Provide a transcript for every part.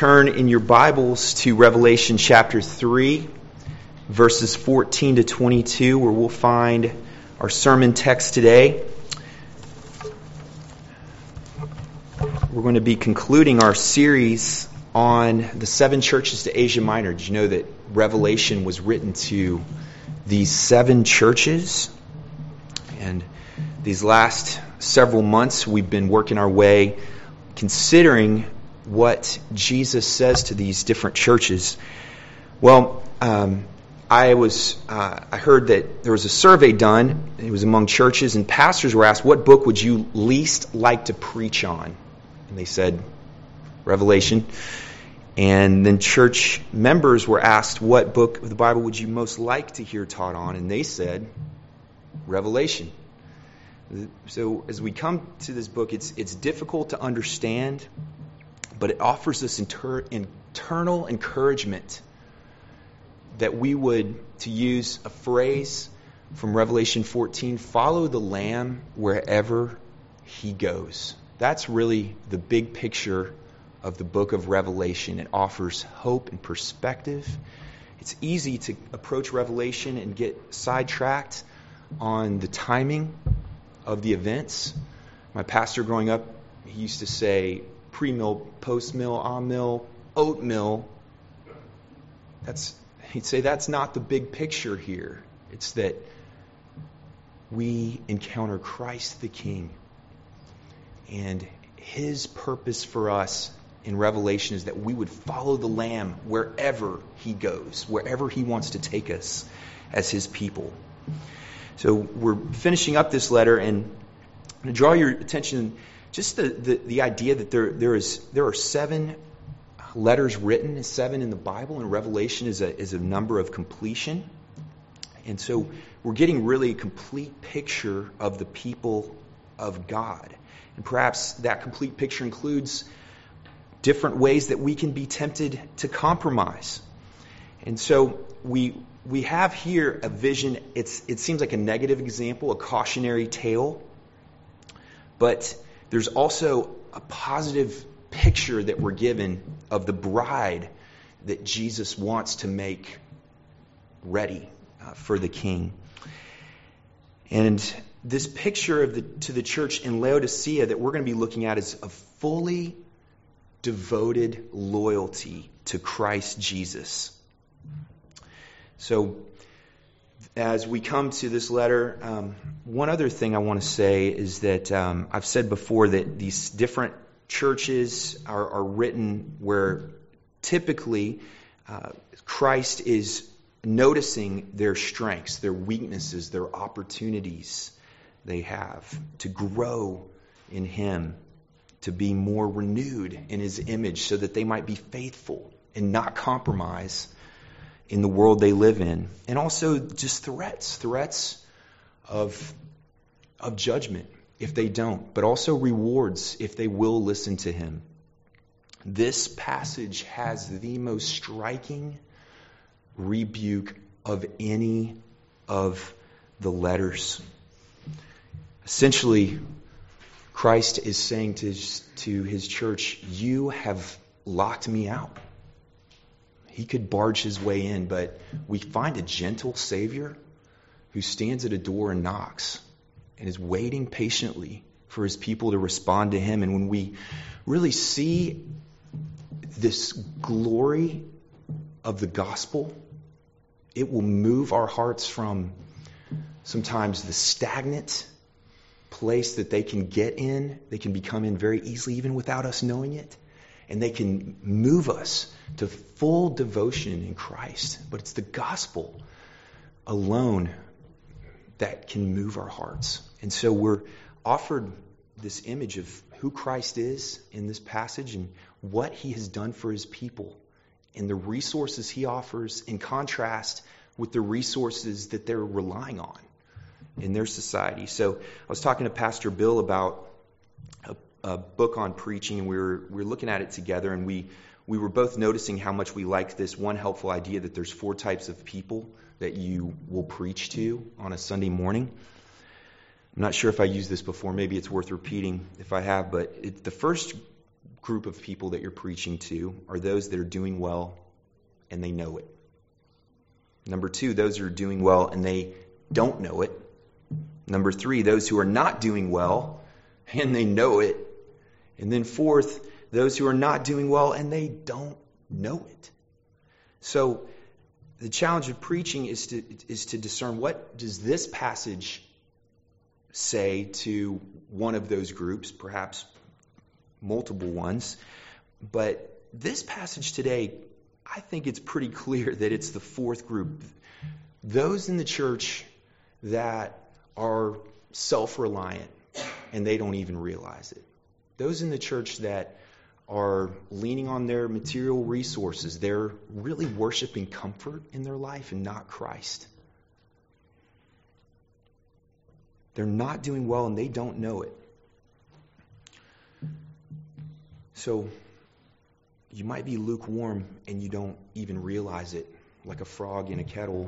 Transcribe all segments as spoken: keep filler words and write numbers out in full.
turn in your Bibles to Revelation chapter three, verses fourteen to twenty-two, where we'll find our sermon text today. We're going to be concluding our series on the seven churches to Asia Minor. Did you know that Revelation was written to these seven churches? And these last several months, we've been working our way considering what Jesus says to these different churches. Well, um, I was uh, I heard that there was a survey done. It was among churches, and pastors were asked, "What book would you least like to preach on?" And they said, "Revelation." And then church members were asked, "What book of the Bible would you most like to hear taught on?" And they said, "Revelation." So as we come to this book, it's it's difficult to understand, but it offers us inter- internal encouragement that we would, to use a phrase from Revelation fourteen, follow the Lamb wherever he goes. That's really the big picture of the book of Revelation. It offers hope and perspective. It's easy to approach Revelation and get sidetracked on the timing of the events. My pastor growing up, he used to say, pre-mill, post-mill, on-mill, oat-mill. That's, he'd say that's not the big picture here. It's that we encounter Christ the King. And his purpose for us in Revelation is that we would follow the Lamb wherever he goes, wherever he wants to take us as his people. So we're finishing up this letter, and I'm going to draw your attention just the, the, the idea that there there is there are seven letters written, and seven in the Bible, and Revelation is a is a number of completion. And so we're getting really a complete picture of the people of God. And perhaps that complete picture includes different ways that we can be tempted to compromise. And so we we have here a vision. It's it seems like a negative example, a cautionary tale. But there's also a positive picture that we're given of the bride that Jesus wants to make ready uh, for the King. And this picture of the to the church in Laodicea that we're going to be looking at is a fully devoted loyalty to Christ Jesus. So as we come to this letter, um, one other thing I want to say is that um, I've said before that these different churches are, are written where typically uh, Christ is noticing their strengths, their weaknesses, their opportunities they have to grow in him, to be more renewed in his image so that they might be faithful and not compromise in the world they live in. And also just threats, threats of, of judgment if they don't, but also rewards if they will listen to him. This passage has the most striking rebuke of any of the letters. Essentially, Christ is saying to, to his church, you have locked me out. He could barge his way in, but we find a gentle Savior who stands at a door and knocks and is waiting patiently for his people to respond to him. And when we really see this glory of the gospel, it will move our hearts from sometimes the stagnant place that they can get in, they can become in very easily even without us knowing it. And they can move us to full devotion in Christ. But it's the gospel alone that can move our hearts. And so we're offered this image of who Christ is in this passage and what he has done for his people and the resources he offers in contrast with the resources that they're relying on in their society. So I was talking to Pastor Bill about a, a book on preaching, and we were we were looking at it together, and we we were both noticing how much we liked this one helpful idea that there's four types of people that you will preach to on a Sunday morning. I'm not sure if I used this before. Maybe it's worth repeating if I have, but it, the first group of people that you're preaching to are those that are doing well and they know it. Number two, those who are doing well and they don't know it. Number three, those who are not doing well and they know it. And then fourth, those who are not doing well and they don't know it. So the challenge of preaching is to is to discern, what does this passage say to one of those groups, perhaps multiple ones. But this passage today, I think it's pretty clear that it's the fourth group. Those in the church that are self-reliant and they don't even realize it. Those in the church that are leaning on their material resources. They're really worshiping comfort in their life and not Christ. They're not doing well and they don't know it. So you might be lukewarm and you don't even realize it, like a frog in a kettle.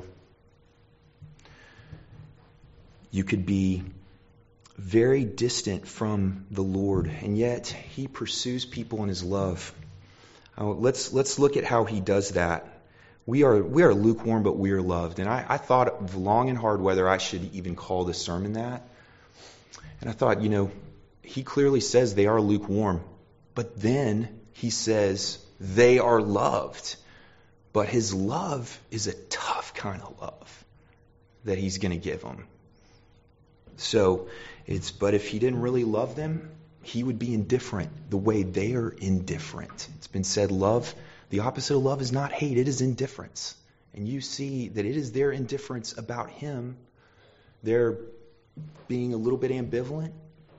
You could be very distant from the Lord, and yet He pursues people in His love. Uh, let's let's look at how He does that. We are we are lukewarm, but we are loved. And I, I thought long and hard whether I should even call this sermon that. And I thought, you know, He clearly says they are lukewarm, but then He says they are loved. But His love is a tough kind of love that He's going to give them. So it's, but if He didn't really love them, He would be indifferent the way they are indifferent. It's been said, love, the opposite of love is not hate, it is indifference. And you see that it is their indifference about Him, their being a little bit ambivalent,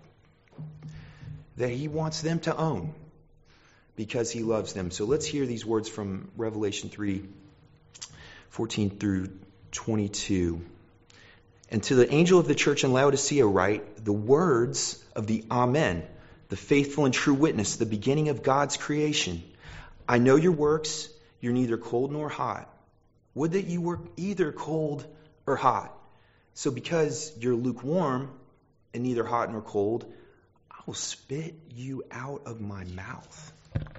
that He wants them to own because He loves them. So let's hear these words from Revelation three, fourteen through twenty-two. And to the angel of the church in Laodicea write, the words of the Amen, the faithful and true witness, the beginning of God's creation. I know your works, you're neither cold nor hot. Would that you were either cold or hot. So because you're lukewarm and neither hot nor cold, I will spit you out of my mouth.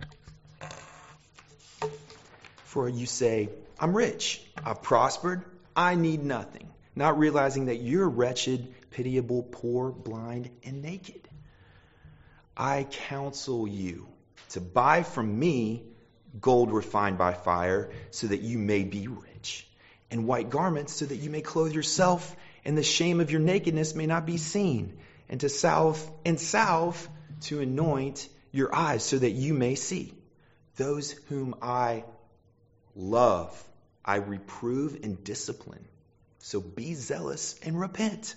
For you say, I'm rich, I've prospered, I need nothing. Not realizing that you're wretched, pitiable, poor, blind, and naked. I counsel you to buy from me gold refined by fire, so that you may be rich, and white garments, so that you may clothe yourself, and the shame of your nakedness may not be seen, and to salve and salve to anoint your eyes, so that you may see. Those whom I love, I reprove and discipline. So be zealous and repent.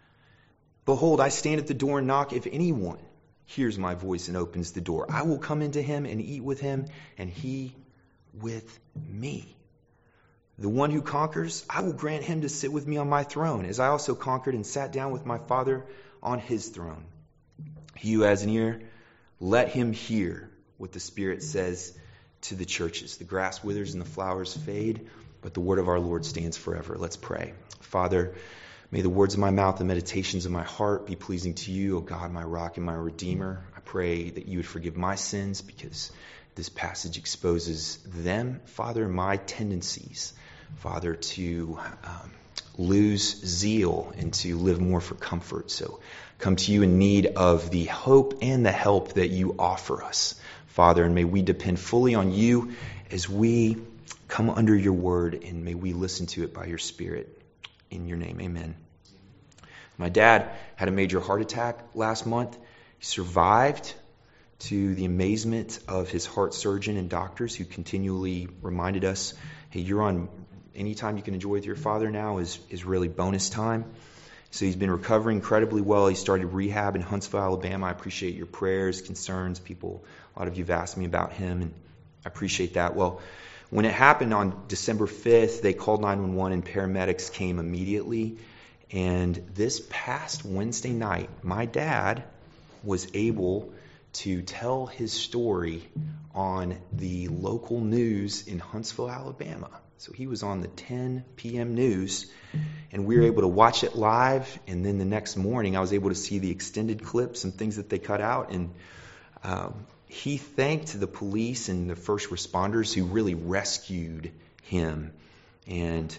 Behold, I stand at the door and knock. If anyone hears my voice and opens the door, I will come into him and eat with him, and he with me. The one who conquers, I will grant him to sit with me on my throne, as I also conquered and sat down with my Father on his throne. He who has an ear, let him hear what the Spirit says to the churches. The grass withers and the flowers fade, but the word of our Lord stands forever. Let's pray. Father, may the words of my mouth and meditations of my heart be pleasing to you, O God, my rock and my redeemer. I pray that you would forgive my sins, because this passage exposes them, Father, my tendencies, Father, to um, lose zeal and to live more for comfort. So come to you in need of the hope and the help that you offer us, Father, and may we depend fully on you as we come under your word, and may we listen to it by your Spirit. In your name, amen. My dad had a major heart attack last month. He survived, to the amazement of his heart surgeon and doctors, who continually reminded us, hey, you're on, any time you can enjoy with your father now is, is really bonus time. So he's been recovering incredibly well. He started rehab in Huntsville, Alabama. I appreciate your prayers, concerns. People, a lot of you have asked me about him, and I appreciate that. Well, when it happened on December fifth, they called nine one one and paramedics came immediately. And this past Wednesday night, my dad was able to tell his story on the local news in Huntsville, Alabama. So he was on the ten p.m. news, and we were able to watch it live. And then the next morning, I was able to see the extended clips and things that they cut out. And um, he thanked the police and the first responders who really rescued him. And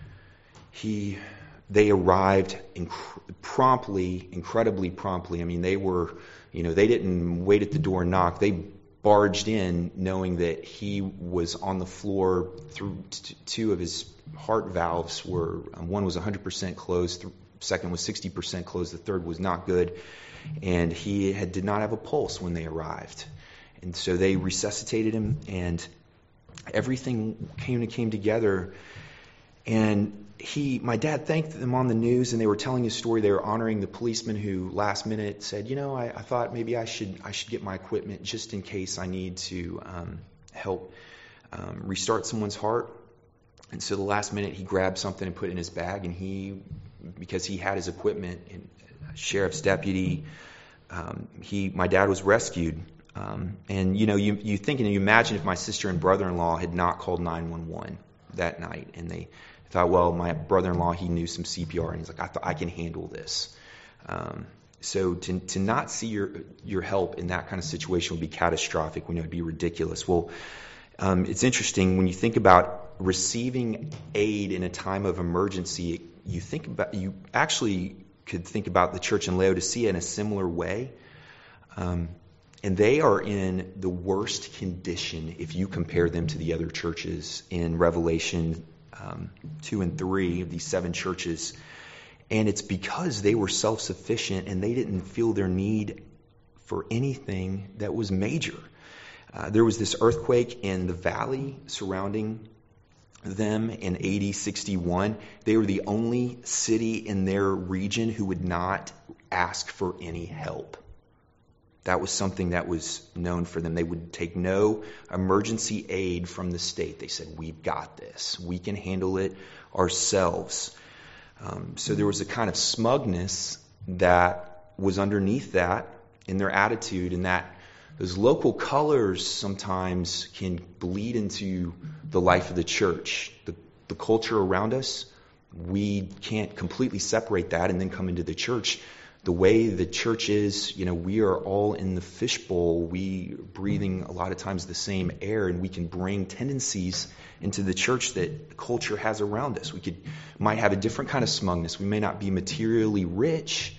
he, they arrived inc- promptly, incredibly promptly. I mean, they were, you know, they didn't wait at the door and knock. They barged in knowing that he was on the floor. Through t- two of his heart valves were, um, one was one hundred percent closed, th- second was sixty percent closed, the third was not good. And he had, did not have a pulse when they arrived. And so they resuscitated him, and everything came came together. And he, my dad thanked them on the news, and they were telling his story. They were honoring the policeman who last minute said, you know, I, I thought maybe I should I should get my equipment just in case I need to um, help um, restart someone's heart. And so the last minute he grabbed something and put it in his bag, and he, because he had his equipment, and sheriff's deputy, um, he, my dad was rescued. Um, and you know, you you think and you imagine if my sister and brother-in-law had not called nine one one that night, and they thought, well, my brother-in-law, he knew some C P R, and he's like, I thought I can handle this. Um, so to to not see your your help in that kind of situation would be catastrophic. We know it'd be ridiculous. Well, um, it's interesting when you think about receiving aid in a time of emergency. You think about you actually could think about the church in Laodicea in a similar way. Um, and they are in the worst condition if you compare them to the other churches in Revelation um, two and three of these seven churches. And it's because they were self-sufficient and they didn't feel their need for anything that was major. Uh, there was this earthquake in the valley surrounding them in A D sixty-one. They were the only city in their region who would not ask for any help. That was something that was known for them. They would take no emergency aid from the state. They said, we've got this. We can handle it ourselves. Um, so there was a kind of smugness that was underneath that in their attitude, and that those local colors sometimes can bleed into the life of the church. The, the culture around us, we can't completely separate that and then come into the church. The way the church is, you know, we are all in the fishbowl. We are breathing a lot of times the same air, and we can bring tendencies into the church that culture has around us. We could might have a different kind of smugness. We may not be materially rich,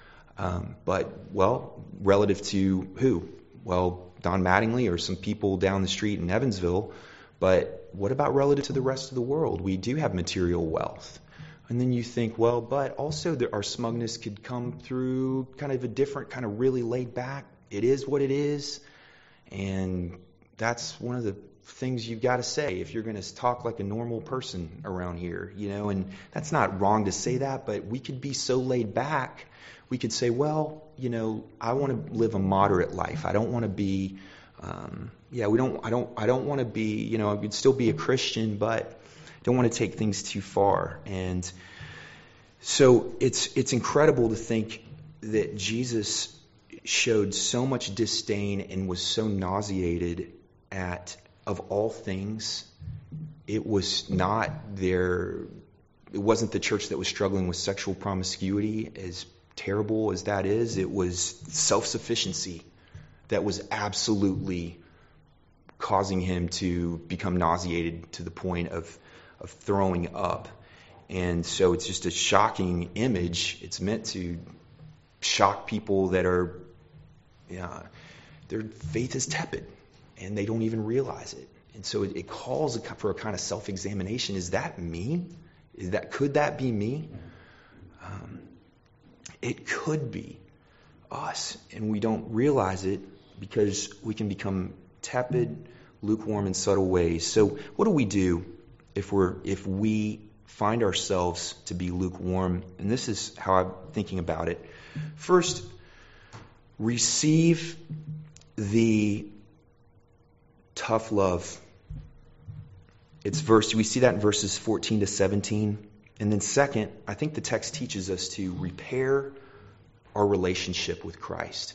um, but, well, relative to who? Well, Don Mattingly or some people down the street in Evansville. But what about relative to the rest of the world? We do have material wealth. And then you think, well, but also there, our smugness could come through kind of a different, kind of really laid back. It is what it is. And that's one of the things you've got to say if you're going to talk like a normal person around here, you know. And that's not wrong to say that, but we could be so laid back. We could say, well, you know, I want to live a moderate life. I don't want to be, um, yeah, we don't, I don't, I don't want to be, you know, I could still be a Christian, but don't want to take things too far. And so it's it's incredible to think that Jesus showed so much disdain and was so nauseated at, of all things, it was not their, it wasn't the church that was struggling with sexual promiscuity, as terrible as that is. It was self-sufficiency that was absolutely causing him to become nauseated to the point of of throwing up. And so it's just a shocking image. It's meant to shock people that are, yeah, their faith is tepid and they don't even realize it. And so it, it calls for a kind of self-examination. Is that me? Is that, could that be me? Um, it could be us, and we don't realize it because we can become tepid, lukewarm in subtle ways. So what do we do if we're if we find ourselves to be lukewarm? And this is how I'm thinking about it. First, receive the tough love. It's verse we see that in verses fourteen to seventeen. And then second, I think the text teaches us to repair our relationship with Christ.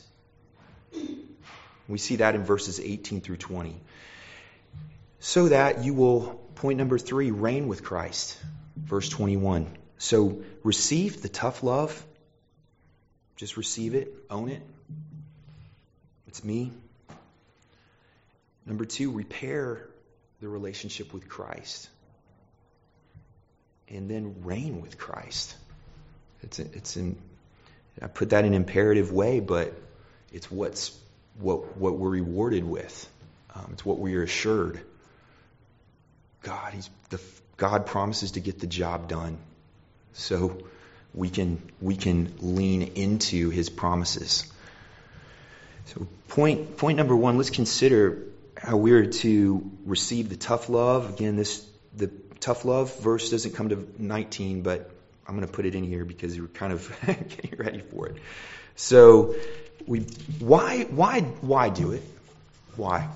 We see that in verses eighteen through twenty. So that you will, point number three, reign with Christ. Verse twenty-one. So receive the tough love. Just receive it. Own it. It's me. Number two, repair the relationship with Christ. And then reign with Christ. It's a, it's in I put that in an imperative way, but it's what's what what we're rewarded with. Um, it's what we are assured. God, he's the God promises to get the job done, so we can we can lean into His promises. So point point number one, let's consider how we're to receive the tough love. Again, this the tough love verse doesn't come to nineteen, but I'm going to put it in here because you're kind of getting ready for it. So, we why why why do it? Why?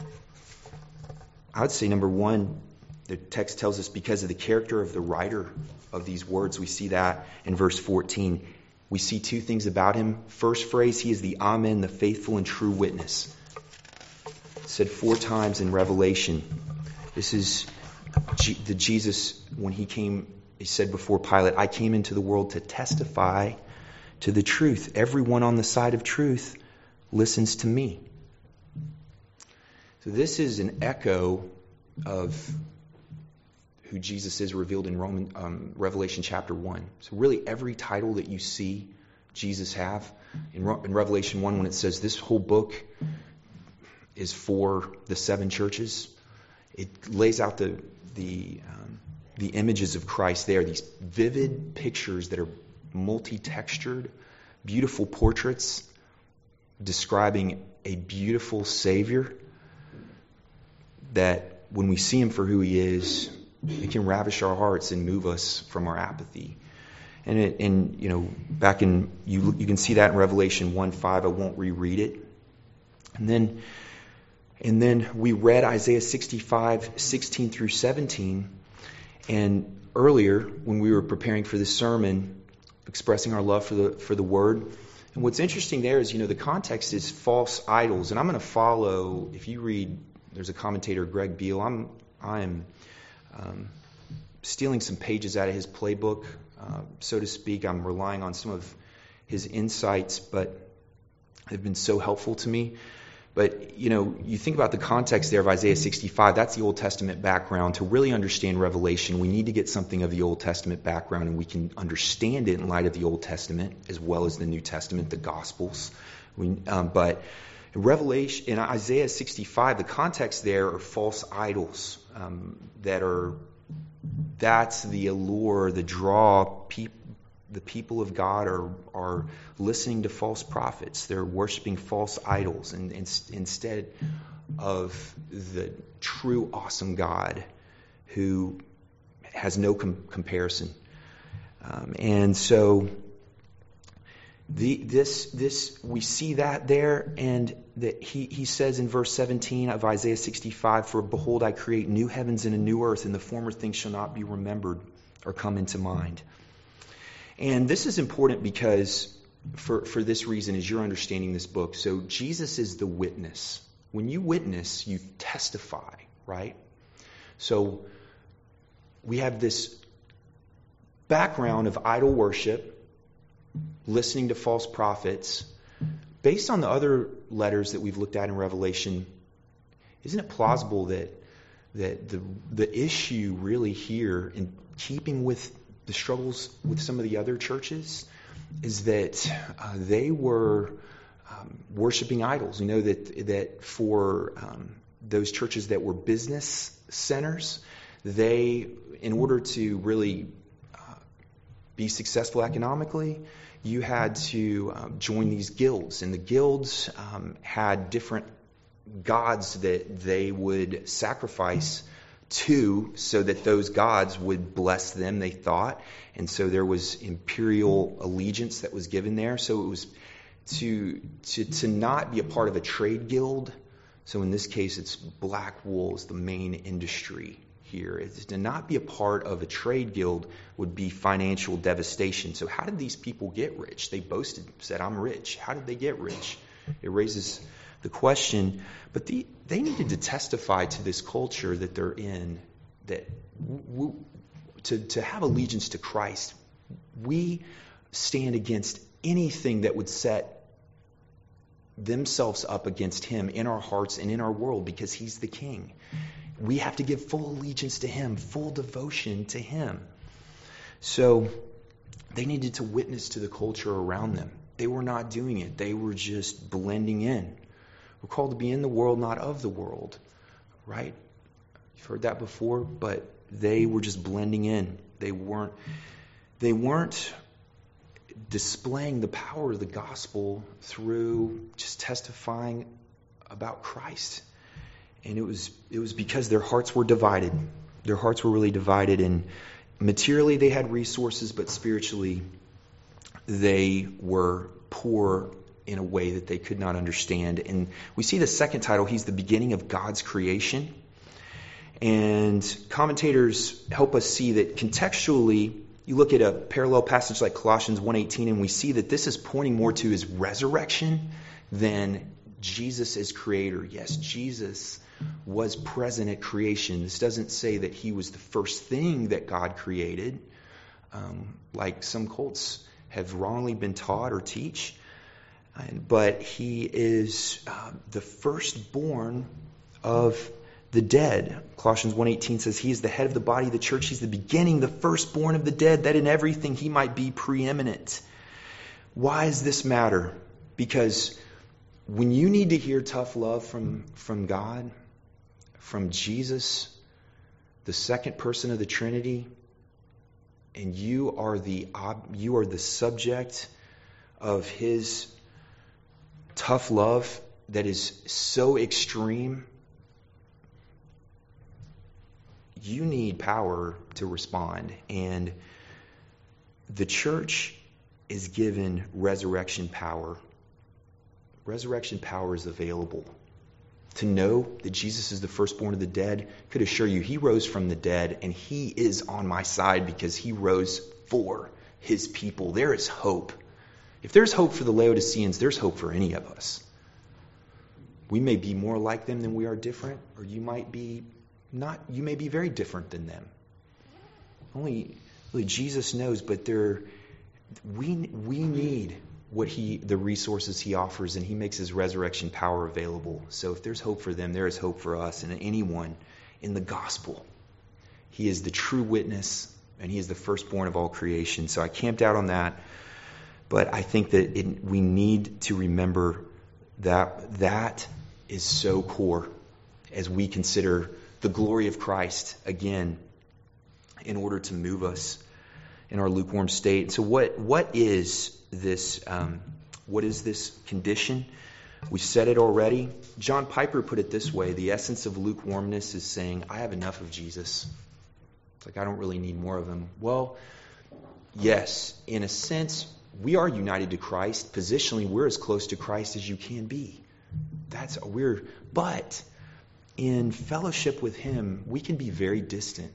I would say number one, the text tells us because of the character of the writer of these words. We see that in verse fourteen. We see two things about him. First phrase, he is the Amen, the faithful and true witness. It's said four times in Revelation. This is G- the Jesus when he came. He said before Pilate, I came into the world to testify to the truth. Everyone on the side of truth listens to me. So this is an echo of who Jesus is revealed in Roman, um, Revelation chapter one. So really every title that you see Jesus have, in, in Revelation one when it says this whole book is for the seven churches, it lays out the the um, the images of Christ there, these vivid pictures that are multi-textured, beautiful portraits describing a beautiful Savior that when we see Him for who He is, it can ravish our hearts and move us from our apathy. And, it, and you know, back in, you you can see that in Revelation one five, I won't reread it. And then, and then we read Isaiah sixty-five, sixteen through seventeen. And earlier, when we were preparing for this sermon, expressing our love for the for the Word, and what's interesting there is, you know, the context is false idols, and I'm going to follow. If you read, there's a commentator, Greg Beale. I'm I am um, stealing some pages out of his playbook, uh, so to speak. I'm relying on some of his insights, but they've been so helpful to me. But, you know, you think about the context there of Isaiah sixty-five, that's the Old Testament background. To really understand Revelation, we need to get something of the Old Testament background, and we can understand it in light of the Old Testament as well as the New Testament, the Gospels. We, um, but in Revelation, in Isaiah sixty-five, the context there are false idols um, that are, that's the allure, the draw. People, the people of God are are listening to false prophets. They're worshiping false idols and, and instead of the true, awesome God who has no com- comparison. Um, and so the, this this we see that there, and that he, he says in verse seventeen of Isaiah sixty-five, for behold, I create new heavens and a new earth, and the former things shall not be remembered or come into mind. And this is important because for, for this reason, as you're understanding this book, so Jesus is the witness. When you witness, you testify, right? So we have this background of idol worship, listening to false prophets. Based on the other letters that we've looked at in Revelation, isn't it plausible that that the the issue really here, in keeping with the struggles with some of the other churches, is that uh, they were um, worshiping idols. We know that that for um, those churches that were business centers, they, in order to really uh, be successful economically, you had to um, join these guilds, and the guilds um, had different gods that they would sacrifice to, so that those gods would bless them, they thought. And so there was imperial allegiance that was given there. So it was to to to not be a part of a trade guild. So in this case, it's black wool is the main industry here. It's to not be a part of a trade guild would be financial devastation. So how did these people get rich? They boasted, said, I'm rich. How did they get rich? It raises the question, but the, they needed to testify to this culture that they're in, that w- to, to have allegiance to Christ, we stand against anything that would set themselves up against him in our hearts and in our world because he's the king. We have to give full allegiance to him, full devotion to him. So they needed to witness to the culture around them. They were not doing it. They were just blending in. We're called to be in the world, not of the world, right? You've heard that before, but they were just blending in. They weren't, they weren't displaying the power of the gospel through just testifying about Christ. And it was it was because their hearts were divided. Their hearts were really divided, and materially they had resources, but spiritually they were poor in a way that they could not understand. And we see the second title, he's the beginning of God's creation. And commentators help us see that contextually, you look at a parallel passage like Colossians one eighteen, and we see that this is pointing more to his resurrection than Jesus as creator. Yes, Jesus was present at creation. This doesn't say that he was the first thing that God created, um, like some cults have wrongly been taught or teach. But he is uh, the firstborn of the dead. Colossians one eighteen says he is the head of the body of the church. He's the beginning, the firstborn of the dead, that in everything he might be preeminent. Why does this matter? Because when you need to hear tough love from, from God, from Jesus, the second person of the Trinity, and you are the you are the subject of his tough love that is so extreme, you need power to respond. And the church is given resurrection power. Resurrection power is available. To know that Jesus is the firstborn of the dead could assure you he rose from the dead, and he is on my side because he rose for his people. There is hope. If there's hope for the Laodiceans, there's hope for any of us. We may be more like them than we are different, or you might be not. You may be very different than them. Only, only Jesus knows. But there, we we need what he, the resources he offers, and he makes his resurrection power available. So if there's hope for them, there is hope for us and anyone in the gospel. He is the true witness, and he is the firstborn of all creation. So I camped out on that. But I think that it, we need to remember that that is so core as we consider the glory of Christ again in order to move us in our lukewarm state. So what what is this? Um, what is this condition? We said it already. John Piper put it this way: the essence of lukewarmness is saying, "I have enough of Jesus. It's like I don't really need more of him." Well, yes, in a sense. We are united to Christ. Positionally, we're as close to Christ as you can be. That's we're but in fellowship with him, we can be very distant.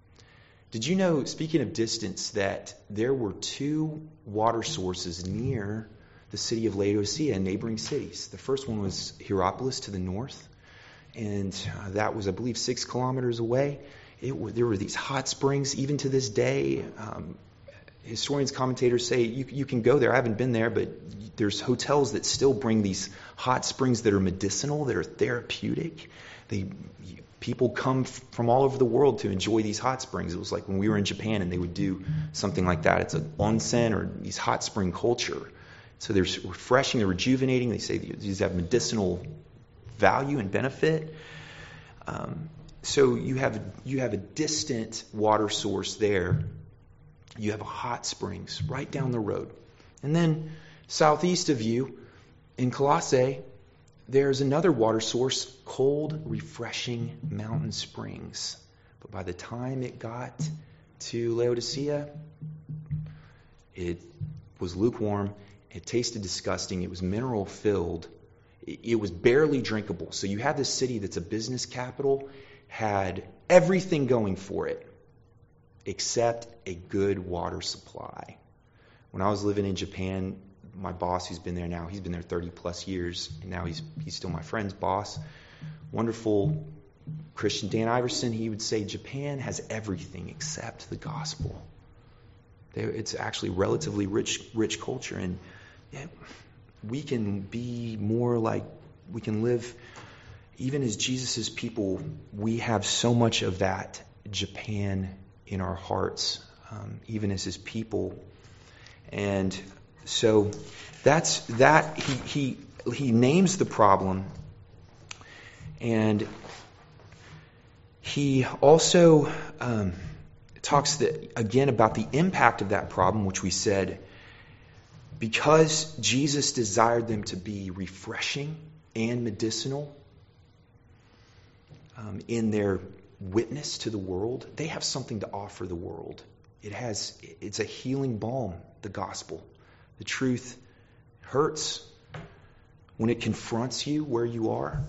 Did you know, speaking of distance, that there were two water sources near the city of Laodicea and neighboring cities? The first one was Hierapolis to the north, and uh, that was, I believe, six kilometers away. It, there were these hot springs, even to this day. Um, Historians, commentators say you, you can go there. I haven't been there, but there's hotels that still bring these hot springs that are medicinal, that are therapeutic. They, people come f- from all over the world to enjoy these hot springs. It was like when we were in Japan and they would do something like that. It's an onsen or these hot spring culture. So they're refreshing, they're rejuvenating. They say these have medicinal value and benefit. Um, so you have you have a distant water source there. You have hot springs right down the road. And then southeast of you, in Colossae, there's another water source, cold, refreshing mountain springs. But by the time it got to Laodicea, it was lukewarm. It tasted disgusting. It was mineral filled. It was barely drinkable. So you have this city that's a business capital, had everything going for it, except a good water supply. When I was living in Japan, my boss, who's been there now, he's been there thirty plus years, and now he's he's still my friend's boss. Wonderful Christian Dan Iverson, he would say Japan has everything except the gospel. They, it's actually relatively rich rich culture, and yeah, we can be more like, we can live, even as Jesus' people, we have so much of that Japan in our hearts, um, even as his people. And so that's that. He he he names the problem, and he also um, talks that, again, about the impact of that problem, which we said, because Jesus desired them to be refreshing and medicinal um, in their witness to the world, they have something to offer the world. It has, it's a healing balm, the gospel. The truth hurts when it confronts you where you are,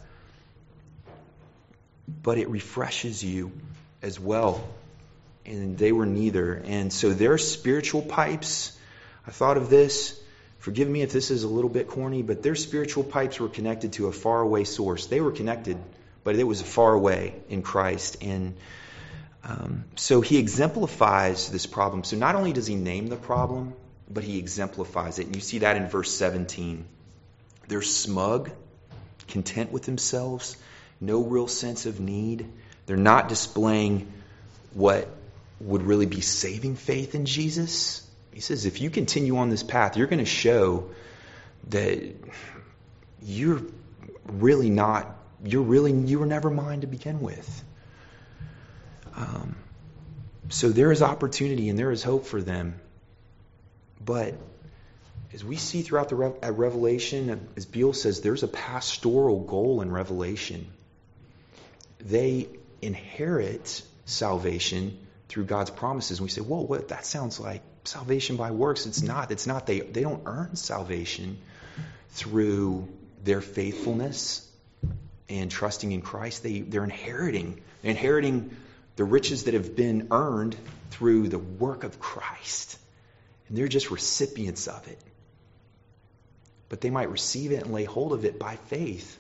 but it refreshes you as well. And they were neither. And so their spiritual pipes, I thought of this, forgive me if this is a little bit corny, but their spiritual pipes were connected to a faraway source. They were connected, but it was far away in Christ. And um, so he exemplifies this problem. So not only does he name the problem, but he exemplifies it. And you see that in verse seventeen. They're smug, content with themselves, no real sense of need. They're not displaying what would really be saving faith in Jesus. He says, if you continue on this path, you're going to show that you're really not, you're really, you were never mine to begin with. Um, so there is opportunity and there is hope for them. But as we see throughout the Re- at Revelation, as Beale says, there's a pastoral goal in Revelation. They inherit salvation through God's promises. And we say, whoa, what? That sounds like salvation by works. It's not. It's not. They, they don't earn salvation through their faithfulness and trusting in Christ. They, they're inheriting. They're inheriting the riches that have been earned through the work of Christ. And they're just recipients of it. But they might receive it and lay hold of it by faith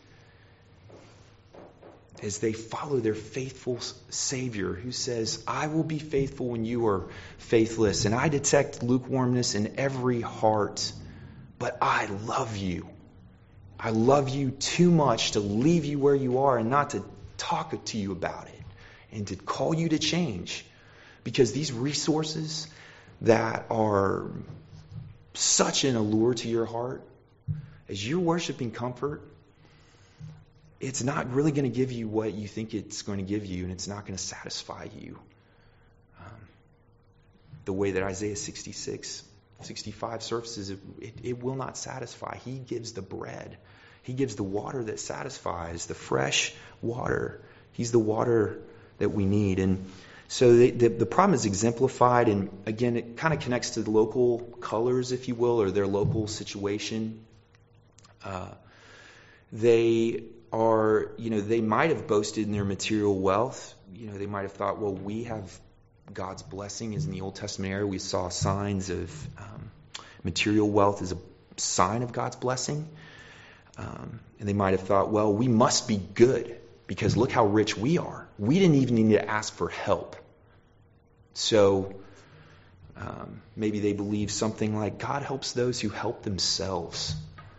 as they follow their faithful Savior who says, I will be faithful when you are faithless, and I detect lukewarmness in every heart, but I love you. I love you too much to leave you where you are and not to talk to you about it and to call you to change. Because these resources that are such an allure to your heart, as you're worshiping comfort, it's not really going to give you what you think it's going to give you, and it's not going to satisfy you. Um, the way that Isaiah sixty-six, sixty-five surfaces, it, it, it will not satisfy. He gives the bread. He gives the water that satisfies, the fresh water. He's the water that we need. And so the, the, the problem is exemplified, and again, it kind of connects to the local colors, if you will, or their local situation. Uh, they are, you know, they might have boasted in their material wealth. You know, they might have thought, well, we have God's blessing, as in the Old Testament era. We saw signs of um, material wealth as a sign of God's blessing. Um, and they might have thought, well, we must be good because look how rich we are. We didn't even need to ask for help. So um, maybe they believe something like, God helps those who help themselves.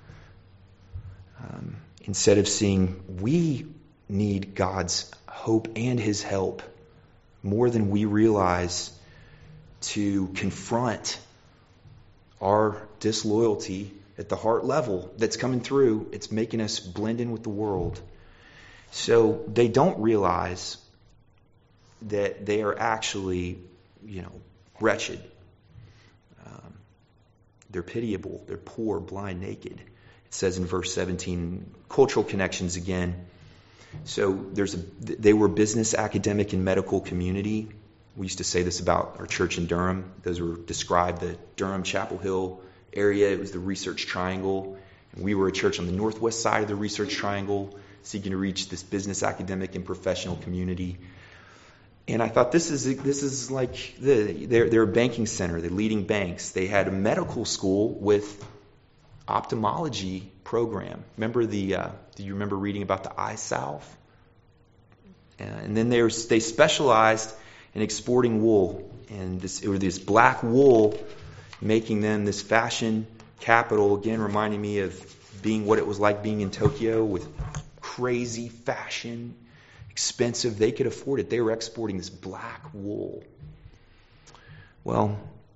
Um, instead of seeing we need God's hope and his help more than we realize to confront our disloyalty at the heart level that's coming through. It's making us blend in with the world. So they don't realize that they are actually, you know, wretched. Um, they're pitiable. They're poor, blind, naked. It says in verse seventeen, cultural connections again. So there's a, they were business, academic, and medical community. We used to say this about our church in Durham. Those were described, the Durham Chapel Hill area. It was the Research Triangle. And we were a church on the northwest side of the Research Triangle, seeking to reach this business, academic, and professional community. And I thought this is this is like the they're they're a banking center, the leading banks. They had a medical school with ophthalmology program. Remember the? Uh, do you remember reading about the eye salve? And then they were, they specialized in exporting wool, and this or this black wool, making them this fashion capital, again, reminding me of being what it was like being in Tokyo with crazy fashion, expensive. They could afford it. They were exporting this black wool. Well,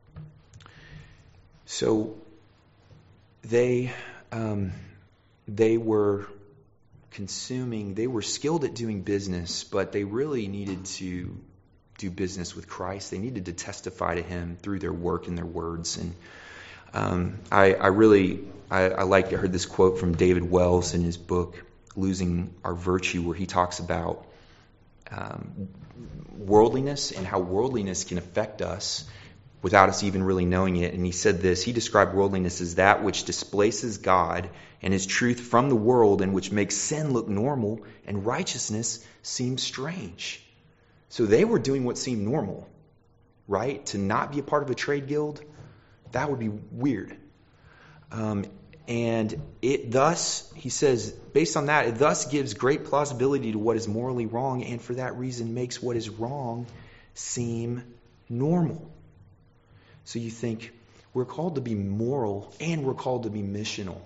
so they um, they were consuming, they were skilled at doing business, but they really needed to do business with Christ. They needed to testify to Him through their work and their words. And um, I, I really, I, I like, I heard this quote from David Wells in his book, Losing Our Virtue, where he talks about um, worldliness and how worldliness can affect us without us even really knowing it. And he said this, he described worldliness as that which displaces God and His truth from the world and which makes sin look normal and righteousness seem strange. So they were doing what seemed normal, right? To not be a part of a trade guild, that would be weird. Um, and it thus, he says, based on that, it thus gives great plausibility to what is morally wrong, and for that reason makes what is wrong seem normal. So you think, we're called to be moral and we're called to be missional.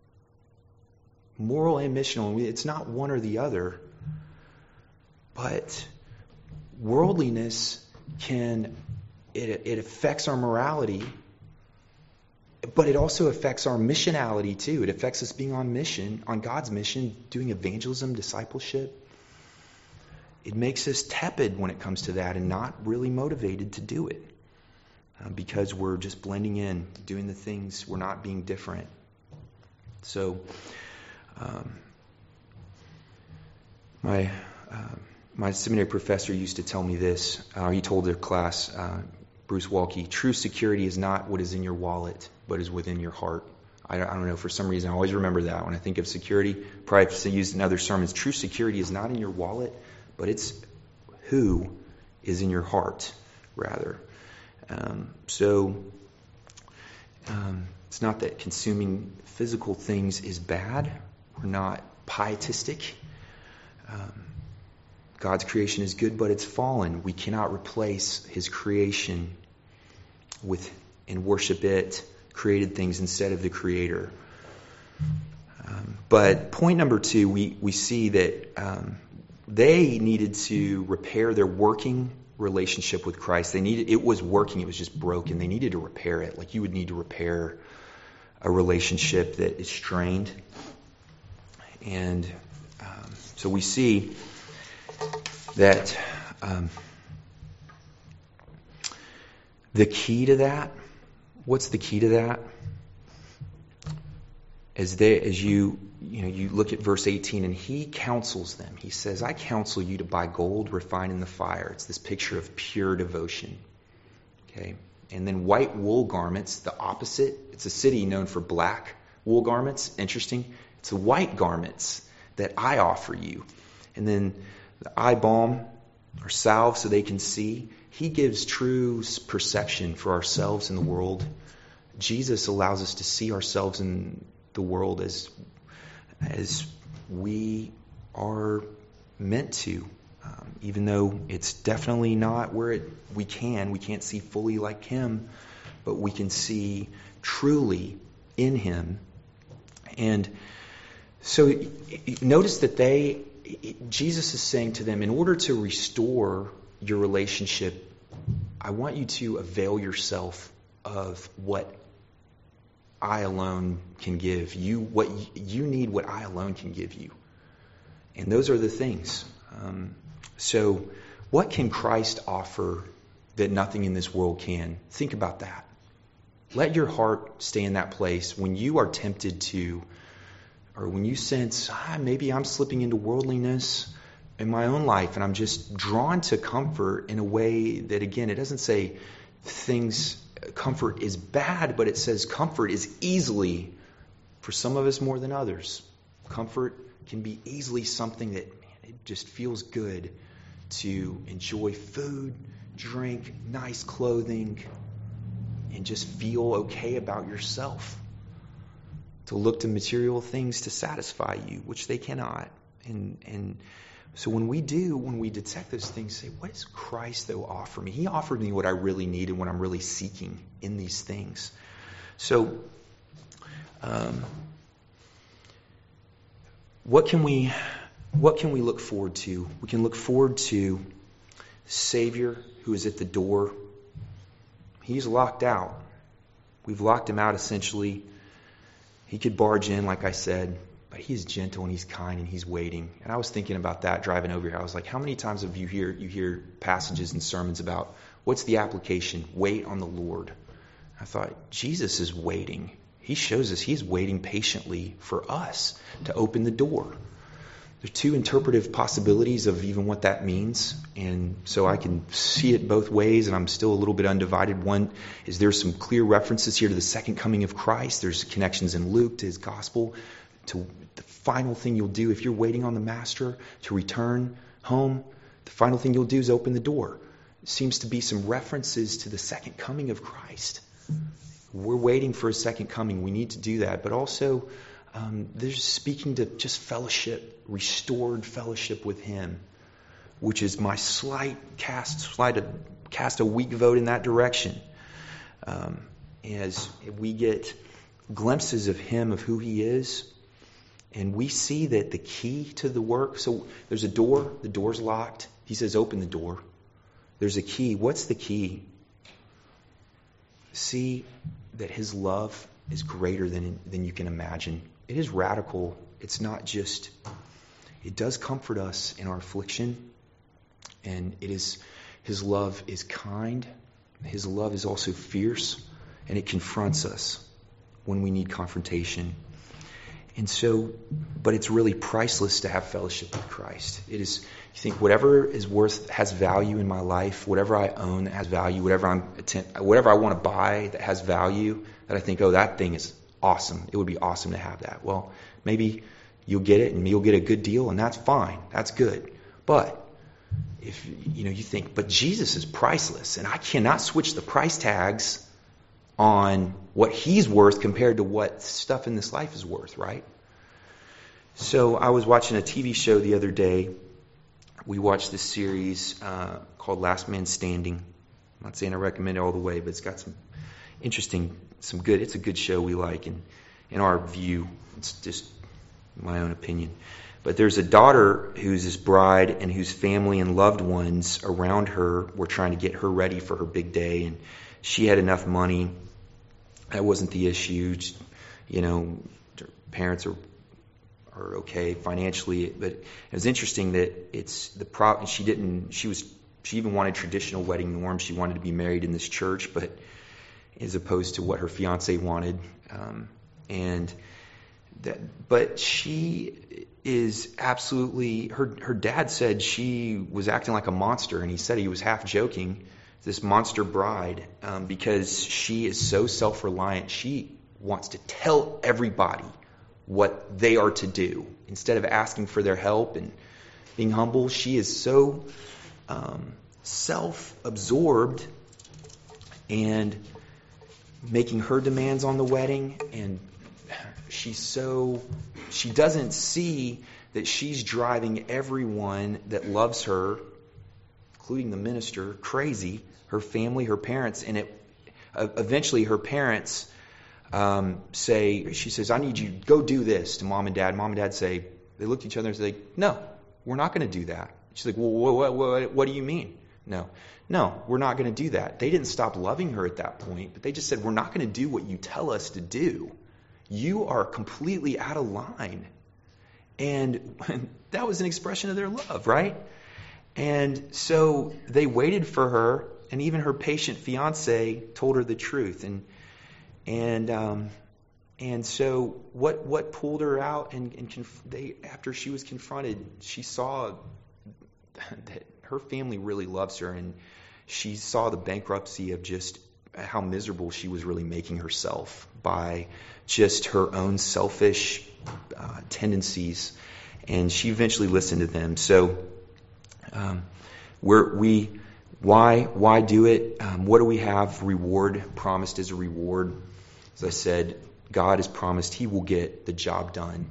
Moral and missional. It's not one or the other. But worldliness can, it, it affects our morality, but it also affects our missionality too. It affects us being on mission, on God's mission, doing evangelism, discipleship. It makes us tepid when it comes to that and not really motivated to do it. Uh, because we're just blending in, doing the things, we're not being different. So, um, my uh, my seminary professor used to tell me this. Uh, he told their class, uh, Bruce Walke, true security is not what is in your wallet, but is within your heart. I, I don't know, for some reason, I always remember that when I think of security. Probably I've used in other sermons. True security is not in your wallet, but it's who is in your heart, rather. Um, so um, it's not that consuming physical things is bad. We're not pietistic. Um, God's creation is good, but it's fallen. We cannot replace His creation with and worship it, created things instead of the Creator. Um, but point number two, we, we see that um, they needed to repair their working relationship with Christ. They needed, it was working, it was just broken. They needed to repair it, like you would need to repair a relationship that is strained. And um, so we see that um, the key to that, what's the key to that? As they, as you, you know, you look at verse eighteen, and He counsels them. He says, I counsel you to buy gold refined in the fire. It's this picture of pure devotion. Okay. And then white wool garments, the opposite. It's a city known for black wool garments. Interesting. It's the white garments that I offer you. And then the eye balm or salve so they can see. He gives true perception for ourselves in the world. Jesus allows us to see ourselves in the world as as we are meant to, um, even though it's definitely not where it we can we can't see fully like Him, but we can see truly in Him. And so notice that they Jesus is saying to them, in order to restore your relationship, I want you to avail yourself of what I alone can give you. What you need, what I alone can give you, and those are the things. Um, so, what can Christ offer that nothing in this world can? Think about that. Let your heart stay in that place when you are tempted to, or when you sense ah, maybe I'm slipping into worldliness in my own life, and I'm just drawn to comfort in a way that, again, it doesn't say things. Comfort is bad, but it says comfort is easily, for some of us more than others, comfort can be easily something that, man, it just feels good to enjoy food, drink, nice clothing, and just feel okay about yourself. To look to material things to satisfy you, which they cannot. And and so when we do, when we detect those things, say, what does Christ, though, offer me? He offered me what I really need and what I'm really seeking in these things. So Um, what can we what can we look forward to? We can look forward to the Savior who is at the door. He's locked out. We've locked him out essentially. He could barge in, like I said, but he is gentle and he's kind and he's waiting. And I was thinking about that driving over here. I was like, how many times have you hear you hear passages and sermons about what's the application? Wait on the Lord. I thought, Jesus is waiting. He shows us he's waiting patiently for us to open the door. There are two interpretive possibilities of even what that means. And so I can see it both ways, and I'm still a little bit undivided. One is there's some clear references here to the second coming of Christ. There's connections in Luke to his gospel, to the final thing you'll do if you're waiting on the Master to return home. The final thing you'll do is open the door. It seems to be some references to the second coming of Christ. We're waiting for his second coming. We need to do that. But also, um, there's speaking to just fellowship, restored fellowship with him, which is my slight cast, slight a, cast a weak vote in that direction. Um, as we get glimpses of him, of who he is, and we see that the key to the work, so there's a door, the door's locked. He says, open the door. There's a key. What's the key? See that his love is greater than, than you can imagine. It is radical. It's not just, it does comfort us in our affliction. And it is, his love is kind. His love is also fierce. And it confronts us when we need confrontation. And so, but it's really priceless to have fellowship with Christ. It is, you think whatever is worth, has value in my life, whatever I own that has value, whatever I'm attempt, whatever I want to buy that has value, that I think, oh, that thing is awesome. It would be awesome to have that. Well, maybe you'll get it and you'll get a good deal, and that's fine. That's good. But if you know, you think, but Jesus is priceless, and I cannot switch the price tags on what he's worth compared to what stuff in this life is worth, right? So I was watching a T V show the other day. We watched this series uh, called Last Man Standing. I'm not saying I recommend it all the way, but it's got some interesting, some good, it's a good show we like, and in our view, it's just my own opinion. But there's a daughter who's his bride and whose family and loved ones around her were trying to get her ready for her big day, and she had enough money. That wasn't the issue. You know, her parents are are okay financially, but it was interesting that it's the prop. She didn't. She was. She even wanted traditional wedding norms. She wanted to be married in this church, but as opposed to what her fiance wanted, um, and that. But she is absolutely. Her her dad said she was acting like a monster, and he said he was half joking. This monster bride, um, because she is so self-reliant. She wants to tell everybody what they are to do instead of asking for their help and being humble. She is so um, self-absorbed and making her demands on the wedding, and she's so she doesn't see that she's driving everyone that loves her, including the minister, crazy. Her family, her parents, and it uh, eventually her parents um, say, she says, I need you to go do this to mom and dad. Mom and dad say, they look at each other and say, no, we're not going to do that. She's like, well, what, what, what do you mean? No, no, we're not going to do that. They didn't stop loving her at that point, but they just said, we're not going to do what you tell us to do. You are completely out of line. And that was an expression of their love, right? And so they waited for her, and even her patient fiance told her the truth. And and um, and so what what pulled her out? And, and conf- they after she was confronted, she saw that her family really loves her, and she saw the bankruptcy of just how miserable she was really making herself by just her own selfish uh, tendencies. And she eventually listened to them. So. Um, we're, we, why, why do it? Um, what do we have? Reward promised as a reward. As I said, God has promised He will get the job done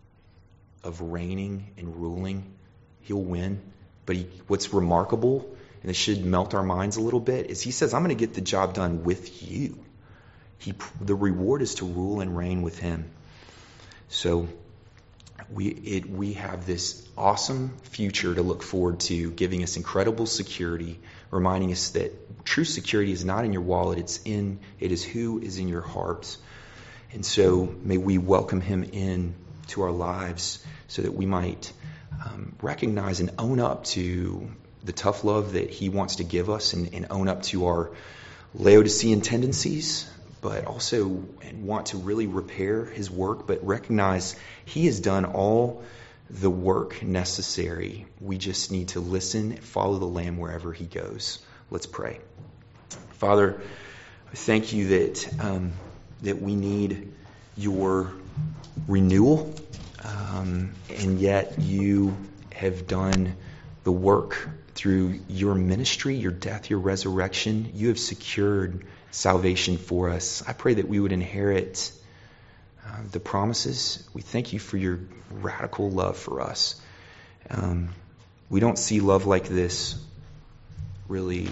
of reigning and ruling. He'll win. But he, what's remarkable, and it should melt our minds a little bit, is He says, "I'm going to get the job done with you. he, the reward is to rule and reign with him. So we it we have this awesome future to look forward to, giving us incredible security, reminding us that true security is not in your wallet, it's in it is who is in your heart. And so may we welcome him in to our lives so that we might um, recognize and own up to the tough love that he wants to give us, and, and own up to our Laodicean tendencies, but also and want to really repair his work, but recognize he has done all the work necessary. We just need to listen and follow the Lamb wherever he goes. Let's pray. Father, thank you that um, that we need your renewal, um, and yet you have done the work through your ministry, your death, your resurrection. You have secured salvation for us. I pray that we would inherit uh, the promises. We thank you for your radical love for us. Um, we don't see love like this really.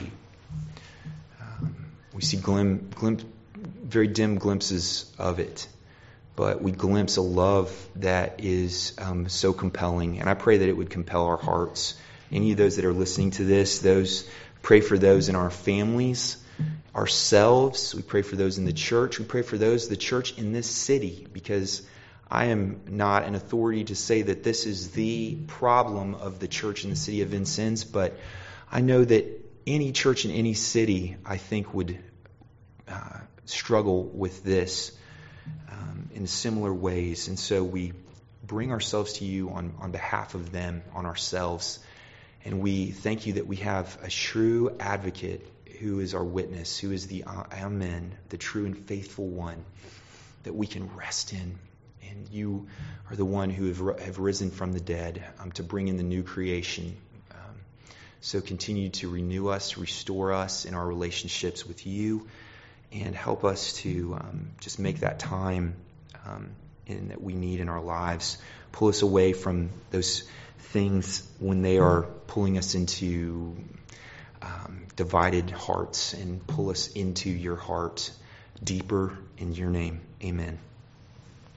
Um, we see glim, glim, very dim glimpses of it, but we glimpse a love that is um, so compelling. And I pray that it would compel our hearts. Any of those that are listening to this, those pray for those in our families, ourselves. We pray for those in the church. We pray for those, the church in this city, because I am not an authority to say that this is the problem of the church in the city of Vincennes, but I know that any church in any city, I think, would uh, struggle with this um, in similar ways. And so we bring ourselves to you on, on behalf of them, on ourselves. And we thank you that we have a true advocate who is our witness, who is the Amen, the true and faithful one that we can rest in. And you are the one who have, have risen from the dead um, to bring in the new creation. Um, so continue to renew us, restore us in our relationships with you, and help us to um, just make that time um, in, that we need in our lives. Pull us away from those things when they are pulling us into um, divided hearts, and pull us into your heart deeper in your name. Amen.